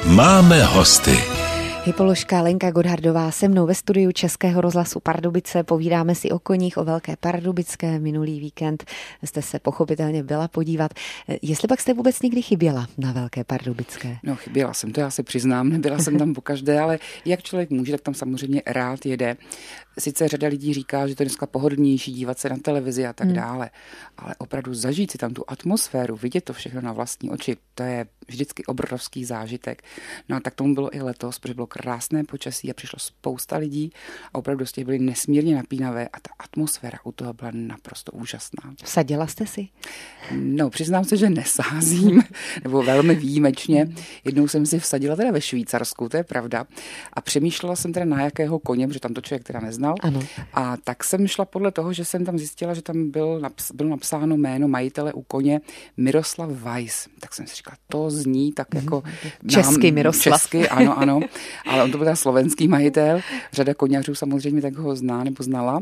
Máme hosty. Hypoložka Lenka Godhardová se mnou ve studiu Českého rozhlasu Pardubice. Povídáme si o koních, o Velké Pardubické. Minulý víkend jste se pochopitelně byla podívat. Jestli pak jste vůbec někdy chyběla na Velké Pardubické? No, chyběla jsem, to já si přiznám, nebyla jsem tam pokaždé, ale jak člověk může, tak tam samozřejmě rád jede. Sice řada lidí říká, že to je dneska pohodlnější dívat se na televizi a tak dále, ale opravdu zažít si tam tu atmosféru, vidět to všechno na vlastní oči, to je vždycky obrovský zážitek. No a tak tomu bylo i letos, protože bylo krásné počasí a přišlo spousta lidí a opravdu z těch byly nesmírně napínavé a ta atmosféra u toho byla naprosto úžasná. Vsadila jste si? No, přiznám se, že nesázím, nebo velmi výjimečně. Jednou jsem si vsadila teda ve Švýcarsku, to je pravda, a přemýšlela jsem teda na jakého koně, protože tam to člověk teda neznal. Ano. A tak jsem šla podle toho, že jsem tam zjistila, že tam bylo napsáno jméno majitele u koně Miroslav Weiss. Tak jsem si říkala, to zní tak jako... Český Miroslav. Česky, ano, ale on to byl teda slovenský majitel. Řada koněřů samozřejmě tak ho zná nebo znala.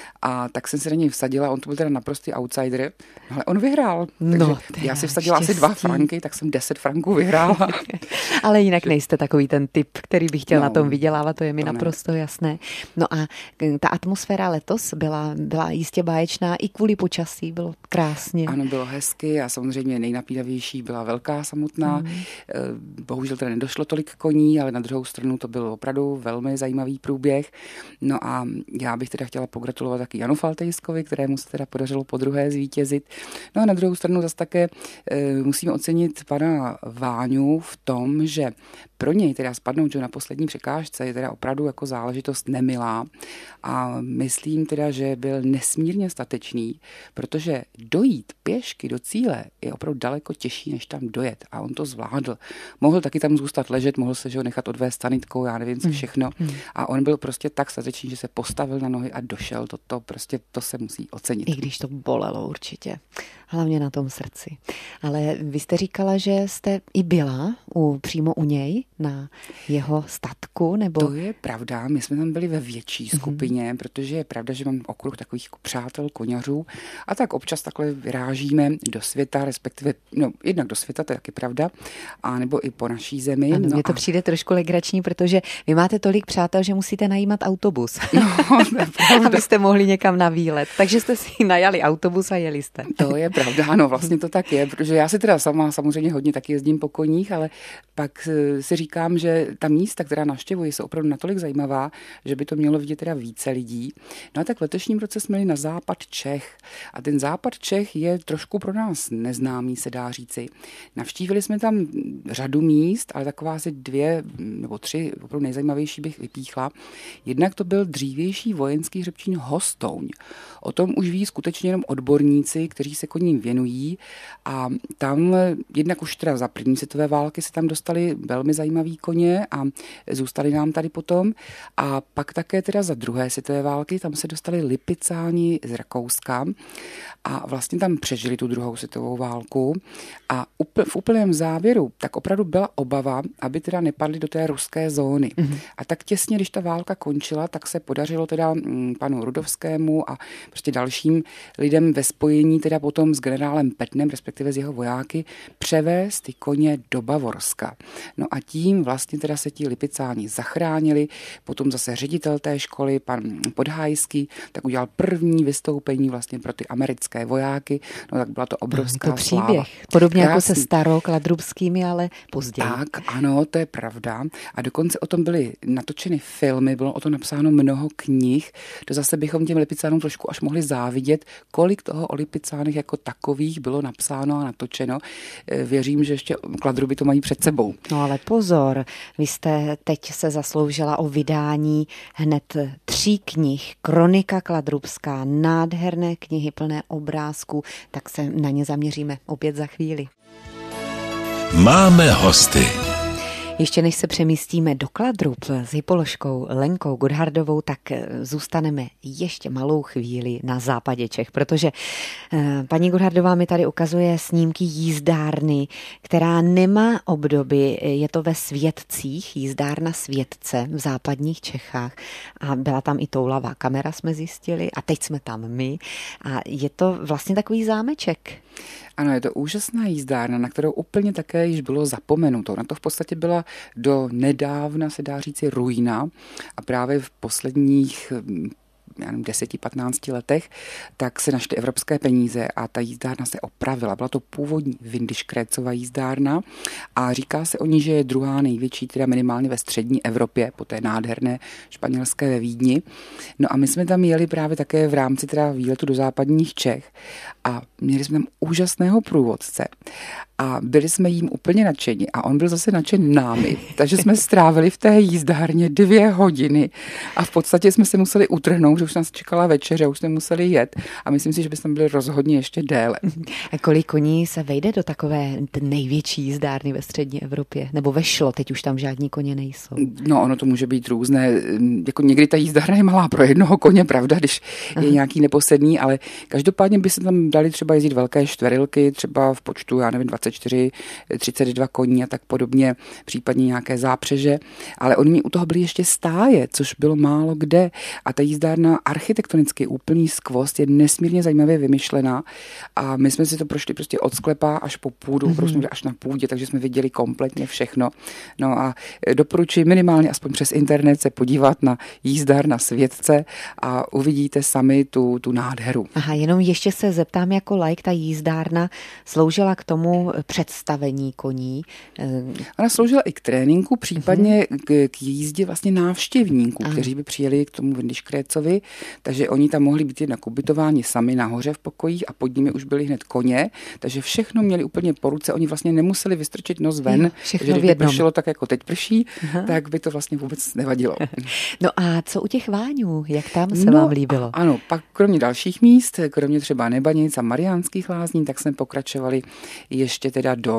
A tak jsem se na něj vsadila, on to byl teda naprostý outsider, ale on vyhrál. No, já si vsadila asi 2 franky, tak jsem 10 franků vyhrála. Ale jinak nejste takový ten typ, který by chtěl na tom vydělávat, to je mi naprosto jasné. No a ta atmosféra letos byla jistě báječná i kvůli počasí, bylo krásně. Ano, bylo hezky a samozřejmě nejnapínavější byla Velká samotná. Bohužel teda nedošlo tolik koní, ale na druhou stranu to byl opravdu velmi zajímavý průběh. No a já bych teda chtěla pogratulovat taky Janu Faltejskovi, kterému se teda podařilo podruhé zvítězit. No a na druhou stranu zase také musíme ocenit pana Váňu v tom, že pro něj teda spadnout na poslední překážce je teda opravdu jako záležitost nemilá a myslím teda, že byl nesmírně statečný, protože dojít pěšky do cíle je opravdu daleko těžší, než tam dojet a on to zvládl. Mohl taky tam zůstat ležet, mohl se nechat odvést sanitkou, já nevím co všechno a on byl prostě tak statečný, že se postavil na nohy a došel, to se musí ocenit. I když to bolelo určitě, hlavně na tom srdci. Ale vy jste říkala, že jste i byla přímo u něj na jeho statku, nebo? To je pravda, my jsme tam byli ve větší skupině, protože je pravda, že mám okruh takových přátel koňařů a tak občas takhle vyrážíme do světa, respektive, jednak do světa, to je taky pravda, a nebo i po naší zemi. Ano, mně to přijde trošku legrační, protože vy máte tolik přátel, že musíte najímat autobus, abyste mohli někam na výlet. Takže jste si najali autobus a jeli jste. To je pravda, ano, vlastně to tak je, protože já si teda sama samozřejmě hodně taky jezdím po koních, ale pak si říkám, že ta místa, která navštěvuji, jsou opravdu natolik zajímavá, že by to mělo vidět teda více lidí. No a tak v letošním roce jsme jeli na západ Čech. A ten západ Čech je trošku pro nás neznámý, se dá říci. Navštívili jsme tam řadu míst, ale taková asi 2 nebo 3 opravdu nejzajímavější bych vypíchla. Jednak to byl dřívější vojenský hřebčín Hostouň. O tom už ví skutečně jenom odborníci, kteří se koním věnují. A tam jednak už teda za první světové války se tam dostali velmi zajímavý koně a zůstali nám tady potom. A pak také teda za druhé světové války tam se dostali Lipicáni z Rakouska a vlastně tam přežili tu druhou světovou válku a v úplném závěru tak opravdu byla obava, aby teda nepadli do té ruské zóny. A tak těsně, když ta válka končila, tak se podařilo teda panu Rudovskému a prostě dalším lidem ve spojení teda potom s generálem Petnem, respektive s jeho vojáky, převést ty koně do Bavorska. No a tím vlastně teda se ti Lipicáni zachránili, potom zase ředitel té školy, pan Podhajský, tak udělal první vystoupení vlastně pro ty americké vojáky, no tak byla to obrovská to příběh. sláva. Podobně krásný. Jako se Starokladrubskými, ale později. Tak, ano, to je pravda. A dokonce o tom byly natočeny filmy, bylo o tom napsáno mnoho knih, to zase bychom těm Lipicánům trošku až mohli závidět, kolik toho o Lipicánech jako takových bylo napsáno a natočeno. Věřím, že ještě Kladruby to mají před sebou. No ale pozor, vy jste teď se zasloužila o vydání hned 3 knih. Kronika Kladrubská, nádherné knihy plné obrázků, tak se na ně zaměříme opět za chvíli. Máme hosty. Ještě než se přemístíme do Kladrub s hypoložkou Lenkou Godhardovou, tak zůstaneme ještě malou chvíli na západě Čech, protože paní Godhardová mi tady ukazuje snímky jízdárny, která nemá obdoby, je to ve Světcích, jízdárna Světce v západních Čechách a byla tam i toulavá kamera, jsme zjistili, a teď jsme tam my a je to vlastně takový zámeček. Ano, je to úžasná jízdárna, na kterou úplně také již bylo zapomenuto. Na to v podstatě byla do nedávna, se dá říci, ruina a právě v posledních 10-15 letech, tak se našly evropské peníze a ta jízdárna se opravila. Byla to původní Windischgrätzova jízdárna a říká se o ní, že je druhá největší, teda minimálně ve střední Evropě, po té nádherné španělské ve Vídni. No a my jsme tam jeli právě také v rámci teda výletu do západních Čech a měli jsme tam úžasného průvodce a byli jsme jím úplně nadšeni a on byl zase nadšen námi, takže jsme strávili v té jízdárně 2 hodiny a v podstatě jsme se museli utrhnout, že už nás čekala večeře, už jsme museli jet a myslím si, že bychom byli rozhodně ještě déle. A kolik koní se vejde do takové největší jízdárny ve střední Evropě? Nebo vešlo, teď už tam žádní koně nejsou? No, ono to může být různé, jako někdy ta jízdárna je malá pro jednoho koně, pravda, když je nějaký neposedný, ale každopádně by se tam dali třeba jezdit velké čtverilky, třeba v počtu, 24, 32 koní a tak podobně, případně nějaké zápřeže, ale oni u toho byli ještě stáje, což bylo málo kde a ta jízdárna architektonicky úplný skvost, je nesmírně zajímavě vymyšlená a my jsme si to prošli prostě od sklepa až po půdu, prostě až na půdě, takže jsme viděli kompletně všechno. No a doporučuji minimálně aspoň přes internet se podívat na jízdárna Světce a uvidíte sami tu nádheru. Aha, jenom ještě se zeptám jako laik, ta jízdárna sloužila k tomu představení koní? Ona sloužila i k tréninku, případně k jízdě vlastně návštěvníků, kteří by přijeli k tomu Windischgrätzovi, takže oni tam mohli být jednak ubytováni sami nahoře v pokojích a pod nimi už byli hned koně, takže všechno měli úplně po ruce, oni vlastně nemuseli vystrčit nos ven, takže když by pršelo tak, jako teď prší, tak by to vlastně vůbec nevadilo. No a co u těch váňů, jak tam se vám líbilo? Ano, pak kromě dalších míst, kromě třeba Nebanic a Mariánských Lázní, tak jsme pokračovali ještě teda do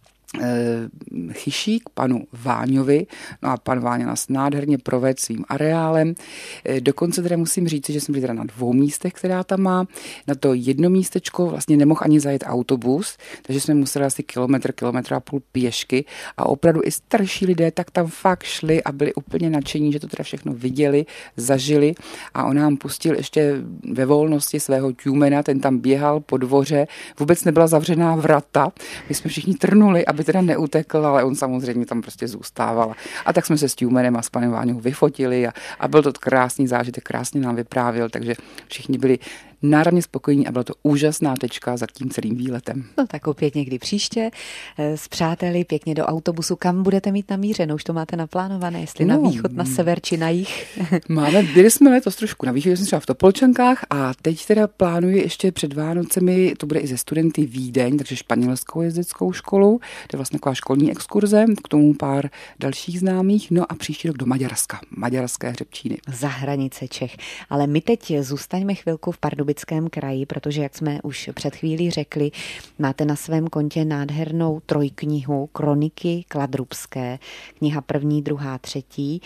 Chyší k panu Váňovi. No a pan Váňa nás nádherně provedl svým areálem. Dokonce teda musím říct, že jsme byli teda na 2 místech, která tam má. Na to jedno místečko vlastně nemohl ani zajet autobus, takže jsme museli asi kilometr a půl pěšky a opravdu i starší lidé tak tam fakt šli a byli úplně nadšení, že to teda všechno viděli, zažili a on nám pustil ještě ve volnosti svého Tjumena, ten tam běhal po dvoře, vůbec nebyla zavřená vrata, my jsme všichni trnuli, aby teda neutekl, ale on samozřejmě tam prostě zůstával. A tak jsme se s Tjumenem a s panem Váňou vyfotili a byl to krásný zážitek, krásně nám vyprávěl, takže všichni byli náramně spokojení a byla to úžasná tečka za tím celým výletem. No tak opět někdy příště s přáteli pěkně do autobusu. Kam budete mít namířeno? Už to máte naplánované, jestli na východ, na sever či na jih? Byli jsme letos trošku na východě, jsme třeba v Topolčankách a teď teda plánuji ještě před Vánocemi, to bude i ze studenty Vídeň, takže španělskou jezdeckou školu, to je vlastně taková školní exkurze, k tomu pár dalších známých, no a příští rok do Maďarska, maďarské hřebčíny. Za hranice Čech. Ale my teď zůstaňme chvilku v Pardubickém kraji, protože jak jsme už před chvílí řekli, máte na svém kontě nádhernou trojknihu Kroniky kladrubské, kniha 1., 2., 3.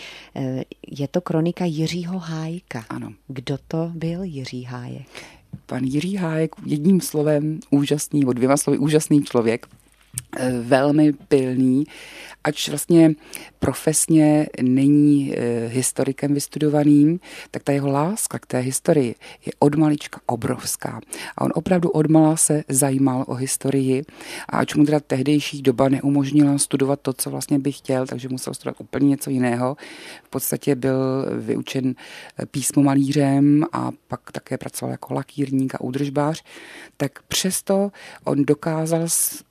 Je to kronika Jiřího Hájka. Ano. Kdo to byl Jiří Hájek? Pan Jiří Hájek, jedním slovem úžasný, 2 slovy úžasný člověk, velmi pilný, ač vlastně profesně není historikem vystudovaným, tak ta jeho láska k té historii je od malička obrovská. A on opravdu odmala se zajímal o historii a ač mu teda tehdejší doba neumožnila studovat to, co vlastně by chtěl, takže musel studovat úplně něco jiného. V podstatě byl vyučen písmomalířem a pak také pracoval jako lakírník a údržbář, tak přesto on dokázal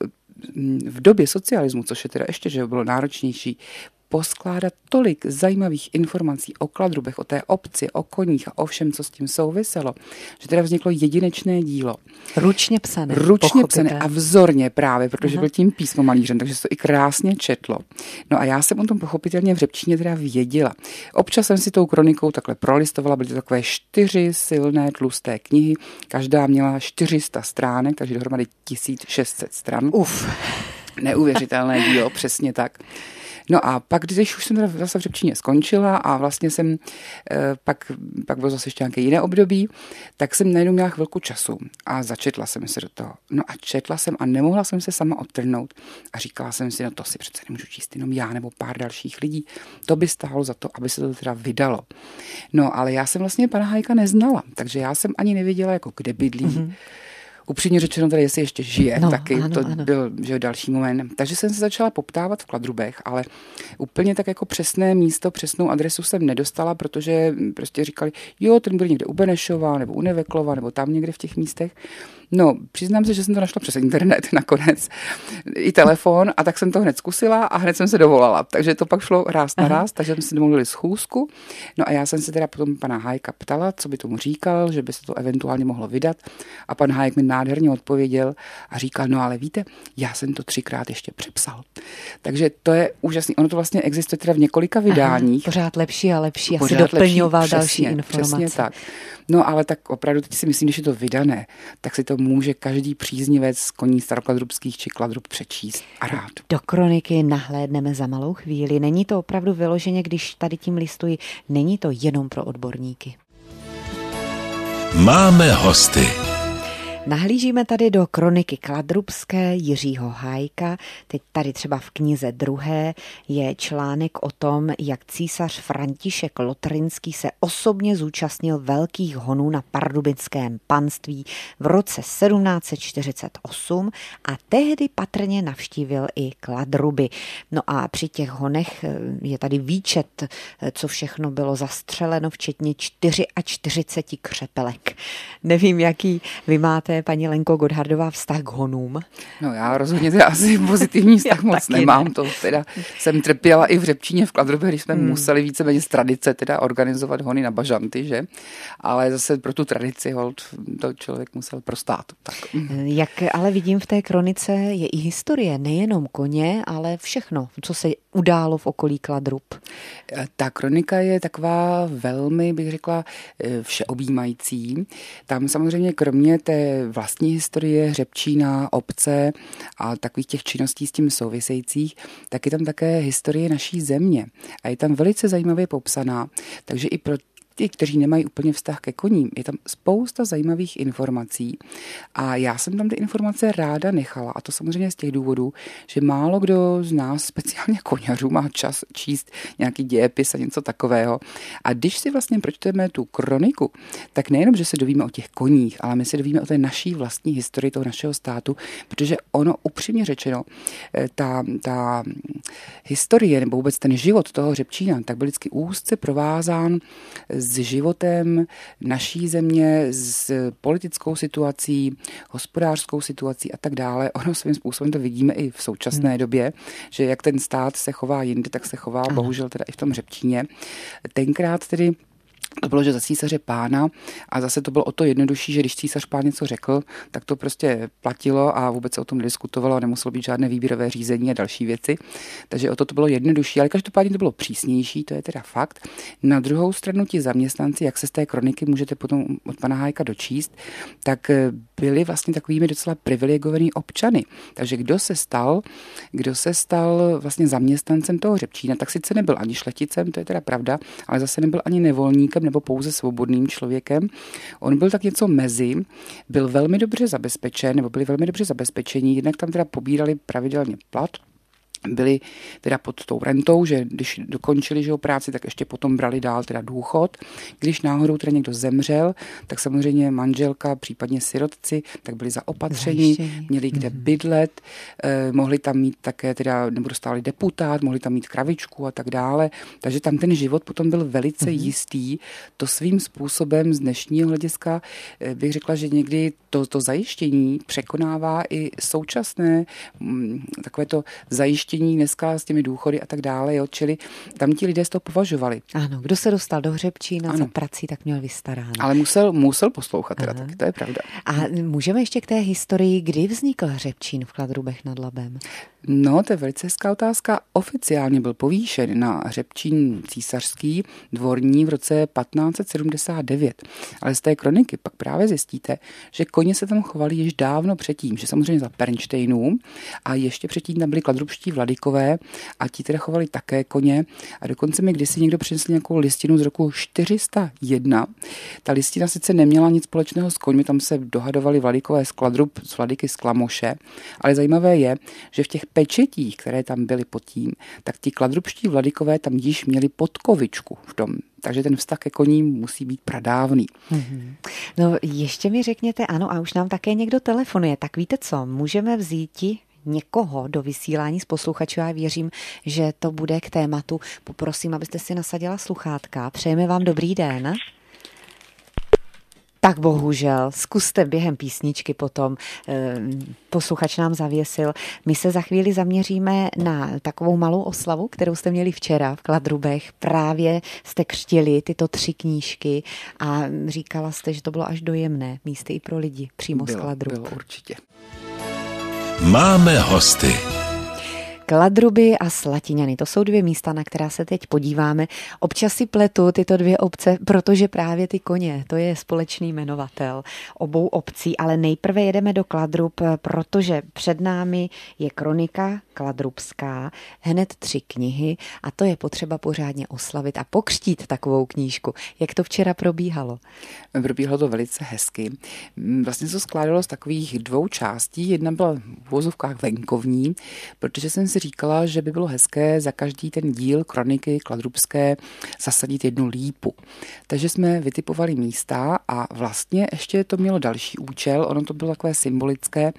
v době socialismu, což je teda ještě, že bylo náročnější, poskládat tolik zajímavých informací o Kladrubech, o té obci, o koních a o všem, co s tím souviselo, že teda vzniklo jedinečné dílo. Ručně psané. Ručně psané a vzorně právě, protože byl tím písmomalířem, takže se to i krásně četlo. No a já jsem o tom pochopitelně v řepčině teda věděla. Občas jsem si tou kronikou takhle prolistovala, byly to takové 4 silné tlusté knihy, každá měla 400 stránek, takže dohromady 1600 stran. Neuvěřitelné dílo, přesně tak. No a pak, když už jsem teda zase v řepčině skončila a vlastně jsem, pak bylo zase ještě nějaké jiné období, tak jsem najednou měla chvilku času a začetla jsem se do toho. No a četla jsem a nemohla jsem se sama odtrhnout a říkala jsem si, no to si přece nemůžu číst jenom já nebo pár dalších lidí. To by stálo za to, aby se to teda vydalo. No ale já jsem vlastně pana Hájka neznala, takže já jsem ani nevěděla, jako kde bydlí. upřímně řečeno tady, jestli ještě žije, No, taky ano, to ano. byl že další moment. Takže jsem se začala poptávat v Kladrubech, ale úplně tak jako přesné místo, přesnou adresu jsem nedostala, protože prostě říkali, jo, ten byl někde u Benešova, nebo u Neveklova, nebo tam někde v těch místech. No, přiznám se, že jsem to našla přes internet nakonec, i telefon, a tak jsem to hned zkusila a hned jsem se dovolala. Takže to pak šlo ráz na ráz, takže jsme si domluvili schůzku. No a já jsem se teda potom pana Hájka ptala, co by tomu říkal, že by se to eventuálně mohlo vydat. A pan Hájek mi nádherně odpověděl a říkal, no ale víte, já jsem to 3krát ještě přepsal. Takže to je úžasný. Ono to vlastně existuje teda v několika vydáních. Pořád lepší a lepší. Asi Pořád doplňoval lepší, další přesně, informace. Přesně tak. No ale tak opravdu teď si myslím, když je to vydané, tak si to může každý příznivec koní starokladrubských či Kladrub přečíst a rád. Do kroniky nahlédneme za malou chvíli. Není to opravdu vyloženě, když tady tím listuji, není to jenom pro odborníky. Máme hosty. Nahlížíme tady do kroniky kladrubské Jiřího Hájka. Teď tady třeba v knize 2. je článek o tom, jak císař František Lotrinský se osobně zúčastnil velkých honů na pardubickém panství v roce 1748 a tehdy patrně navštívil i Kladruby. No a při těch honech je tady výčet, co všechno bylo zastřeleno, včetně 44 křepelek. Nevím, jaký vy máte, paní Lenko Godhardová, vztah k honům. No já rozhodně teda asi pozitivní vztah moc nemám. Ne. To teda jsem trpěla i v Řepčíně v Kladrubě, když jsme museli víceméně z tradice teda organizovat hony na bažanty, že? Ale zase pro tu tradici hold to člověk musel prostát. Tak. Jak ale vidím v té kronice je i historie, nejenom koně, ale všechno, co se událo v okolí Kladrub. Ta kronika je taková velmi, bych řekla, všeobjímající. Tam samozřejmě kromě té vlastní historie Řepčína, obce a takových těch činností s tím souvisejících, tak je tam také historie naší země. A je tam velice zajímavě popsaná, takže i pro ti, kteří nemají úplně vztah ke koním, je tam spousta zajímavých informací a já jsem tam ty informace ráda nechala, a to samozřejmě z těch důvodů, že málo kdo z nás, speciálně koňařů, má čas číst nějaký dějepis a něco takového. A když si vlastně pročteme tu kroniku, tak nejenom, že se dovíme o těch koních, ale my se dovíme o té naší vlastní historii toho našeho státu, protože ono, upřímně řečeno, ta historie nebo vůbec ten život toho Řepčína tak byl vždycky úzce provázán s životem naší země, s politickou situací, hospodářskou situací a tak dále. Ono svým způsobem to vidíme i v současné době, že jak ten stát se chová jinde, tak se chová bohužel teda i v tom Řepčíně. Tenkrát tedy to bylo, že za císaře Pána, a zase to bylo o to jednodušší, že když císař Pán něco řekl, tak to prostě platilo a vůbec se o tom nediskutovalo a nemuselo být žádné výběrové řízení a další věci. Takže o to bylo jednodušší, ale každopádně to bylo přísnější, to je teda fakt. Na druhou stranu ti zaměstnanci, jak se z té kroniky můžete potom od pana Hájka dočíst, tak byli vlastně takovými docela privilegovanými občany. Takže kdo se stal vlastně zaměstnancem toho Řepčína, tak sice nebyl ani šlechticem, to je teda pravda, ale zase nebyl ani nevolníkem nebo pouze svobodným člověkem. On byl tak něco mezi, byl velmi dobře zabezpečen, nebo byli velmi dobře zabezpečení, jednak tam teda pobírali pravidelně plat, byli teda pod tou rentou, že když dokončili že práci, tak ještě potom brali dál teda důchod. Když náhodou teda někdo zemřel, tak samozřejmě manželka, případně sirotci, tak byli zaopatřeni, měli kde bydlet, mohli tam mít také teda, nebo dostali deputát, mohli tam mít kravičku a tak dále. Takže tam ten život potom byl velice jistý. To svým způsobem z dnešního hlediska bych řekla, že někdy to zajištění překonává i současné takové to zajištění dneska s těmi důchody a tak dále, jo, čili tam ti lidé z toho považovali. Ano, kdo se dostal do Hřebčína za prací, tak měl vystaráno. Ale musel poslouchat teda, taky, to je pravda. A můžeme ještě k té historii, kdy vznikl Hřebčín v Kladrubech nad Labem? No, to je velice hezká otázka. Oficiálně byl povýšen na Hřebčín císařský dvorní v roce 1579. Ale z té kroniky pak právě zjistíte, že koně se tam chovali již dávno předtím, že samozřejmě za Pernštejnů a ještě předtím tam byli kladrubští Vladykové a ti teda chovali také koně a dokonce mi kdysi někdo přinesl nějakou listinu z roku 401. Ta listina sice neměla nic společného s koňmi, tam se dohadovali Vladykové z Kladrub, z Vladyky z Klamoše, ale zajímavé je, že v těch pečetích, které tam byly pod tím, tak ti kladrubští Vladykové tam již měli podkovičku v tom. Takže ten vztah ke koním musí být pradávný. No ještě mi řekněte, ano, a už nám také někdo telefonuje, tak víte co, můžeme vzít někoho do vysílání z posluchačů. Já věřím, že to bude k tématu. Poprosím, abyste si nasadila sluchátka. Přejeme vám dobrý den. Tak bohužel, zkuste během písničky potom, posluchač nám zavěsil. My se za chvíli zaměříme na takovou malou oslavu, kterou jste měli včera v Kladrubech. Právě jste křtili tyto 3 knížky a říkala jste, že to bylo až dojemné, místy i pro lidi přímo z Kladrub. Bylo určitě. Máme hosty. Kladruby a Slatiňany, to jsou 2 místa, na která se teď podíváme. Občas si pletu tyto 2 obce, protože právě ty koně, to je společný jmenovatel obou obcí, ale nejprve jedeme do Kladrub, protože před námi je kronika kladrubská, hned 3 knihy a to je potřeba pořádně oslavit a pokřtít takovou knížku. Jak to včera probíhalo? Probíhalo to velice hezky. Vlastně se skládalo z takových 2 částí. Jedna byla v uvozovkách venkovní, protože jsem si říkala, že by bylo hezké za každý ten díl kroniky kladrubské zasadit 1 lípu. Takže jsme vytipovali místa a vlastně ještě to mělo další účel. Ono to bylo takové symbolické.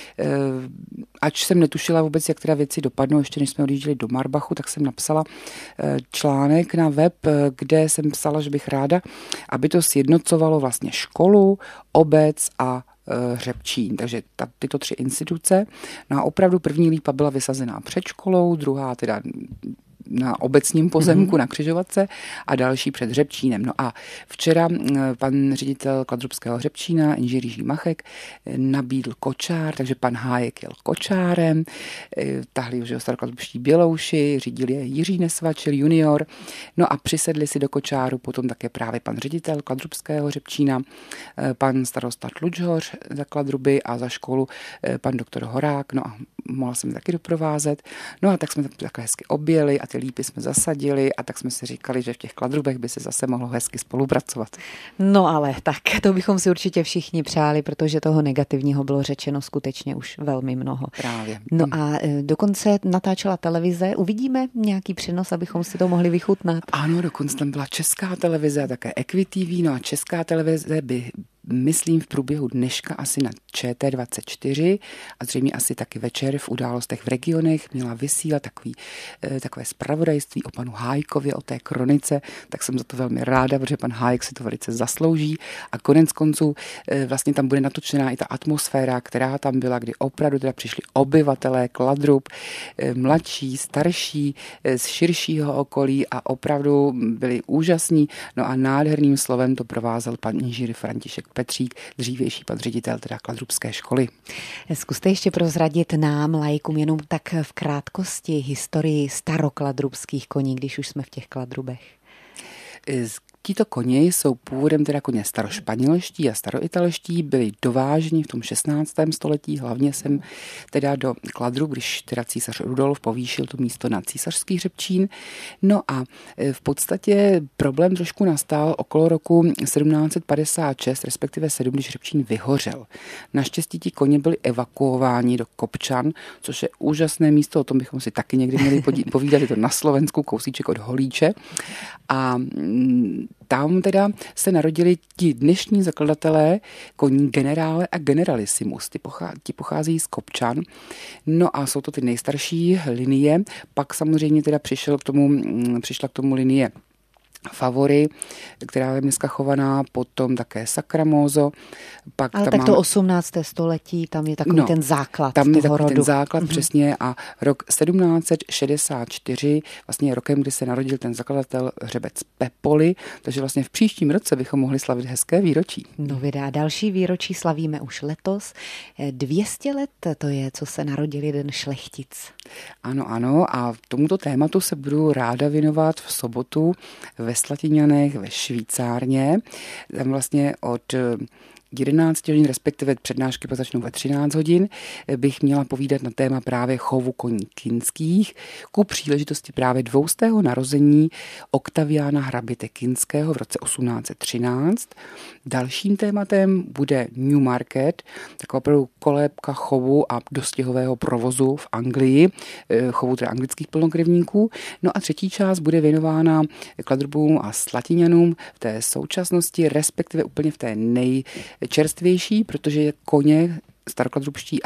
Ač jsem netušila vůbec, jak teda věci dopadnou, ještě než jsme odjížděli do Marbachu, tak jsem napsala článek na web, kde jsem psala, že bych ráda, aby to sjednocovalo vlastně školu, obec a Hřebčín. Takže tyto 3 instituce. No a opravdu první lípa byla vysazená před školou, druhá teda na obecním pozemku na křižovatce a další před Hřebčínem. No a včera pan ředitel Kladrubského Hřebčína, inženýr Jiří Machek, nabídl kočár, takže pan Hájek jel kočárem, tahli už starokladrubští bělouši, řídil je Jiří Nesvačil junior, no a přisedli si do kočáru potom také právě pan ředitel Kladrubského Hřebčína, pan starosta Tlučhoř za Kladruby a za školu pan doktor Horák, no a mohla jsem taky doprovázet. No a tak jsme takhle hezky objeli a ty lípy jsme zasadili a tak jsme si říkali, že v těch Kladrubech by se zase mohlo hezky spolupracovat. No ale tak, to bychom si určitě všichni přáli, protože toho negativního bylo řečeno skutečně už velmi mnoho. Právě. No a dokonce natáčela televize. Uvidíme nějaký přenos, abychom si to mohli vychutnat? Ano, dokonce tam byla Česká televize a také EquiTV, no a Česká televize by myslím v průběhu dneška asi na ČT24 a zřejmě asi taky večer v Událostech v regionech měla vysílat takové zpravodajství o panu Hájkovi, o té kronice, tak jsem za to velmi ráda, protože pan Hájek si to velice zaslouží a konec konců vlastně tam bude natočená i ta atmosféra, která tam byla, kdy opravdu teda přišli obyvatelé Kladrub, mladší, starší, z širšího okolí a opravdu byli úžasní, no a nádherným slovem to provázel pan inženýr František Petřík, dřívější pan ředitel teda Kladrubské školy. Zkuste ještě prozradit nám, laikům, jenom tak v krátkosti historii starokladrubských koní, když už jsme v těch Kladrubech. Tito koně jsou původem teda koně starošpanělští a staroitalští, byli dováženi v tom 16. století, hlavně sem teda do Kladrub, když teda císař Rudolf povýšil to místo na císařský Hřebčín. No a v podstatě problém trošku nastal okolo roku 1756, respektive 7, když Hřebčín vyhořel. Naštěstí ti koně byli evakuováni do Kopčan, což je úžasné místo, o tom bychom si taky někdy měli povídat, je to na Slovensku, kousíček od Holíče. A tam teda se narodili ti dnešní zakladatelé koní generále a generalissimus. Ti pocházejí z Kopčan. No a jsou to ty nejstarší linie. Pak samozřejmě teda přišla k tomu linie Favory, která je dneska chovaná, potom také Sacramoso. Pak ale tak to 18. století, tam je takový ten základ tam toho je takový rodu. Ten základ, přesně, a rok 1764 vlastně je rokem, kdy se narodil ten zakladatel hřebec Pepoli, takže vlastně v příštím roce bychom mohli slavit hezké výročí. No vydá, další výročí slavíme už letos. 200 let to je, co se narodil jeden šlechtic. Ano, a tomuto tématu se budu ráda věnovat v sobotu ve Slatiňanech, ve Švýcárně. Tam vlastně od 11 hodin, respektive přednášky pak začnou ve 13 hodin, bych měla povídat na téma právě chovu koní kinských ku příležitosti právě 200. narození Oktaviána hraběte Kinského v roce 1813. Dalším tématem bude Newmarket, taková opravdu kolébka chovu a dostihového provozu v Anglii, chovu teda anglických plnokrevníků. No a třetí část bude věnována kladrubům a slatiňanům v té současnosti, respektive úplně v té nejčerstvější, protože koně starokladrubští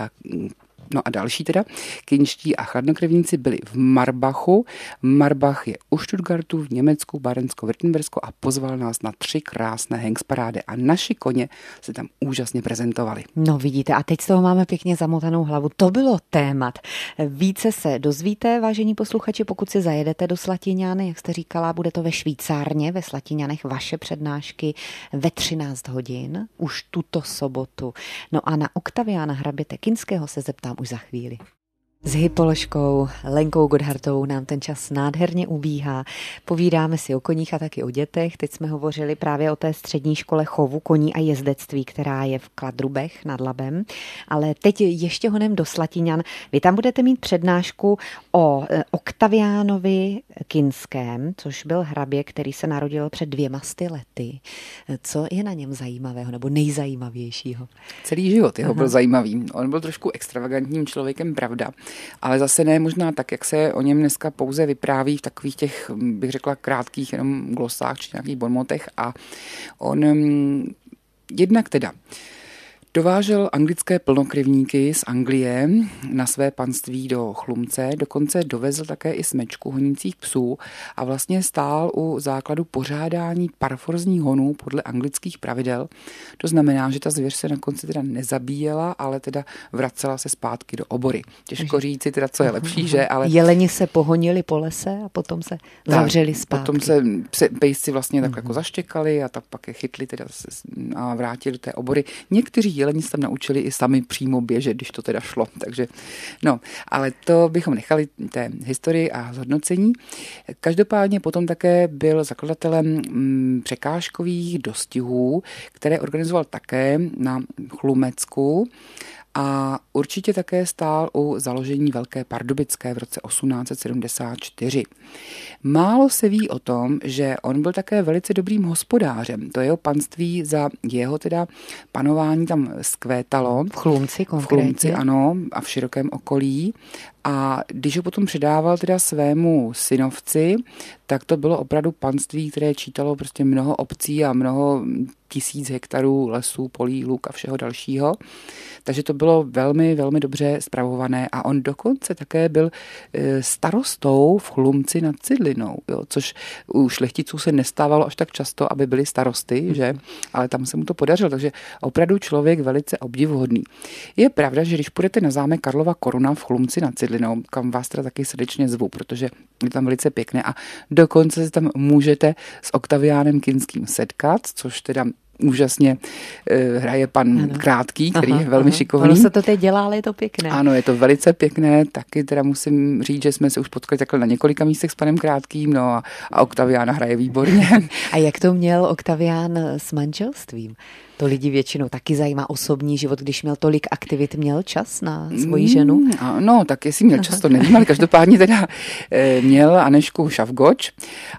a další teda, kinští a chladnokrevníci byli v Marbachu. Marbach je u Stuttgartu v Německu, Bádensko, Württembersko a pozval nás na 3 krásné Hengstparády a naši koně se tam úžasně prezentovali. No vidíte, a teď z toho máme pěkně zamotanou hlavu. To bylo témat. Více se dozvíte, vážení posluchači, pokud si zajedete do Slatiňany, jak jste říkala, bude to ve Švýcárně, ve Slatiňanech, vaše přednášky ve 13 hodin, už tuto sobotu. No a na Oktaviána hraběte Kinského se zeptám už za chvíli. S hypoložkou Lenkou Godhardovou nám ten čas nádherně ubíhá. Povídáme si o koních a taky o dětech. Teď jsme hovořili právě o té střední škole chovu koní a jezdectví, která je v Kladrubech nad Labem. Ale teď ještě honem do Slatiňan. Vy tam budete mít přednášku o Oktaviánovi Kinském, což byl hrabě, který se narodil před 200 lety. Co je na něm zajímavého nebo nejzajímavějšího? Celý život jeho byl zajímavý. On byl trošku extravagantním člověkem, pravda. Ale zase ne možná tak, jak se o něm dneska pouze vypráví v takových těch, bych řekla, krátkých jenom glosách či nějakých bonmotech. A on jednak teda dovážel anglické plnokrevníky z Anglie na své panství do Chlumce, dokonce dovezl také i smečku honících psů a vlastně stál u základu pořádání parforzních honů podle anglických pravidel. To znamená, že ta zvěř se na konci teda nezabíjela, ale teda vracela se zpátky do obory. Těžko říci teda, co je lepší, že? Ale jeleni se pohonili po lese a potom se zavřeli zpátky. Potom se pejsci vlastně tak jako zaštěkali a tak pak je chytli teda a vrátili do té obory. Někteří jeleni se tam naučili i sami přímo běžet, když to teda šlo. Takže, no, ale to bychom nechali té historii a zhodnocení. Každopádně potom také byl zakladatelem překážkových dostihů, které organizoval také na Chlumecku. A určitě také stál u založení Velké Pardubické v roce 1874. Málo se ví o tom, že on byl také velice dobrým hospodářem. To jeho panství za jeho teda panování tam zkvétalo. V Chlumci konkrétně. V Chlumci, ano, a v širokém okolí. A když ho potom předával teda svému synovci, tak to bylo opravdu panství, které čítalo prostě mnoho obcí a mnoho 1000 hektarů lesů, polí, luk a všeho dalšího. Takže to bylo velmi, velmi dobře spravované a on dokonce také byl starostou v Chlumci nad Cidlinou, jo, což u šlechticů se nestávalo až tak často, aby byli starosty, že? Ale tam se mu to podařilo, takže opravdu člověk velice obdivuhodný. Je pravda, že když půjdete na zámek Karlova Koruna v Chlumci nad Cidlinou, kam vás teda taky srdečně zvu, protože je tam velice pěkné a dokonce se tam můžete s Oktaviánem Kinským setkat, což teda úžasně hraje pan Krátký, který je velmi šikovný. Ono se to teď dělá, ale je to pěkné. Ano, je to velice pěkné, taky teda musím říct, že jsme se už potkali takhle na několika místech s panem Krátkým, no a Oktaviána hraje výborně. A jak to měl Oktavián s manželstvím? To lidi většinou taky zajímá osobní život, když měl tolik aktivit, měl čas na svoji ženu? No, tak jestli měl čas, to nevím, ale každopádně teda měl Anežku Šavgoč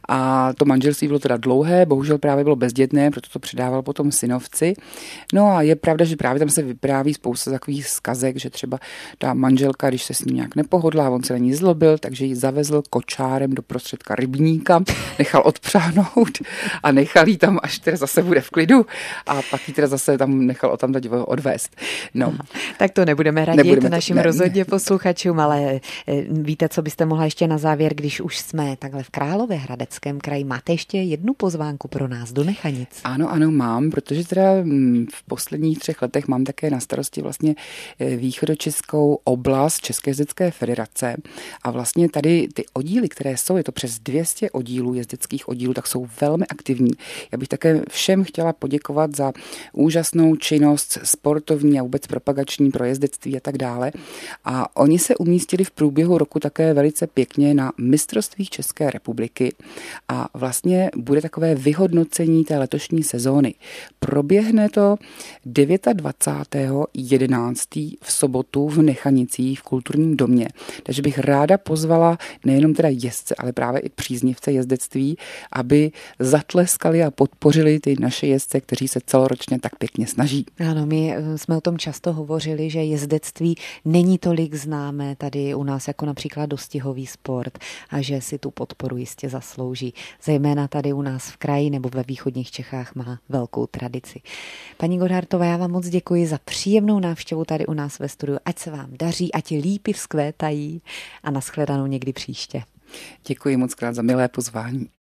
a to manželství bylo teda dlouhé, bohužel právě bylo bezdětné, proto to předával potom synovci. No a je pravda, že právě tam se vypráví spousta takových zkazek, že třeba ta manželka, když se s ním nějak nepohodla, on se na ní zlobil, takže ji zavezl kočárem do prostředka rybníka, nechal odpřáhnout a nechal jí tam, až teda zase bude v klidu a pak teda zase tam nechal odtamtud odvést. No. Aha, tak to nebudeme radit našim rozhodně posluchačům, ale víte, co byste mohla ještě na závěr, když už jsme takhle v Královéhradeckém kraji. Máte ještě jednu pozvánku pro nás do Nechanic? Ano, mám, protože teda v posledních 3 letech mám také na starosti vlastně východočeskou oblast České jezdecké federace a vlastně tady ty oddíly, které jsou, je to přes 200 oddílů, jezdeckých oddílů, tak jsou velmi aktivní. Já bych také všem chtěla poděkovat za úžasnou činnost sportovní a vůbec propagační pro jezdectví a tak dále. A oni se umístili v průběhu roku také velice pěkně na mistrovstvích České republiky a vlastně bude takové vyhodnocení té letošní sezóny. Proběhne to 29.11. v sobotu v Nechanicích v Kulturním domě. Takže bych ráda pozvala nejenom teda jezdce, ale právě i příznivce jezdectví, aby zatleskali a podpořili ty naše jezdce, kteří se celoročně tak pěkně snaží. Ano, my jsme o tom často hovořili, že jezdectví není tolik známé tady u nás jako například dostihový sport a že si tu podporu jistě zaslouží. Zejména tady u nás v kraji nebo ve východních Čechách má velkou tradici. Paní Godhardtová, já vám moc děkuji za příjemnou návštěvu tady u nás ve studiu. Ať se vám daří, ať lípy vzkvétají a nashledanou někdy příště. Děkuji moc krát za milé pozvání.